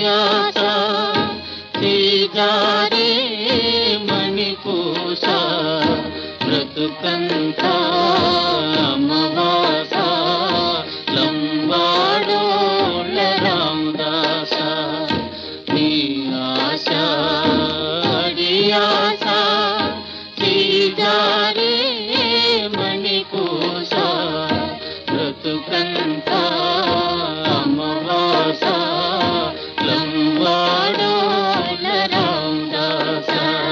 ఆశ తీజారే మణిపూష బ్రతుకంతా అమవాస లంబాడోళ్ళ రామదాస నీ ఆశ అడి ఆశ తీజారే మణిపూష బ్రతుకంతా అమవాస లంబాడోళ్ళ రామదాస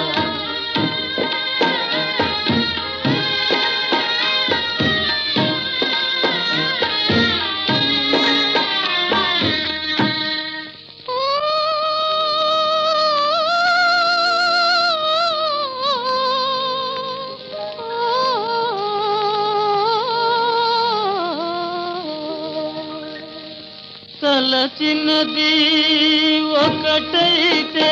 తలచినది ఒకటైతే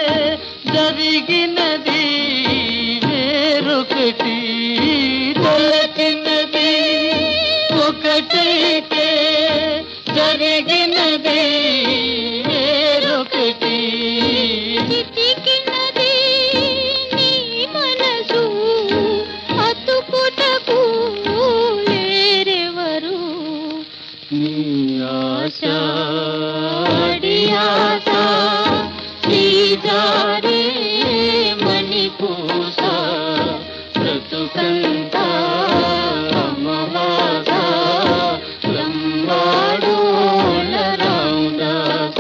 జరిగినది వేరొకటి తలచినది ఒకటైతే జరిగినది వేరొకటి చితికినది నీ మనసు అతుకుటకు లేరెవరు నీ ఆశ అడి ఆశ తీజారే మణిపూష బ్రతుకంతా అమవాస లంబాడోళ్ళ రామదాస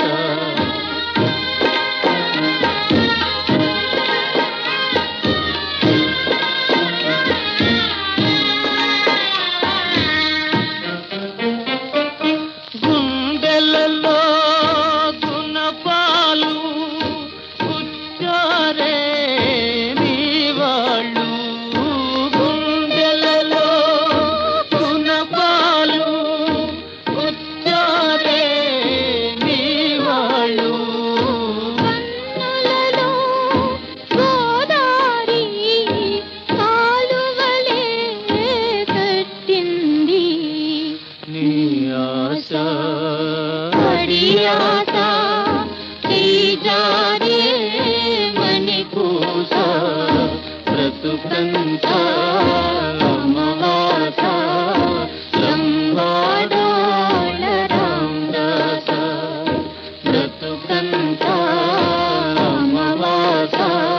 గుండెలలో గుణపాలు పుచ్చారే మీ వాళ్ళు గుండెలలో గుణపాలు పుచ్చారే మీ వాళ్ళు కన్నులలో గోదారి కాలువలే కట్టింది నీ ఆశ అడి ఆశ తీజారే మణిపూష బ్రతుకంతా అమవాస లంబాడోళ్ళ రామదాస బ్రతుకంతా అమవాస